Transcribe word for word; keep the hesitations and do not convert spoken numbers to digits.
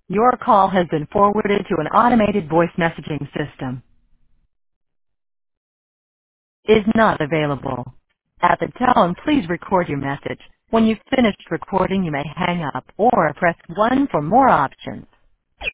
Your call has been forwarded to an automated voice messaging system. Is not available. At the tone, please record your message. When you've finished recording, you may hang up or press one for more options.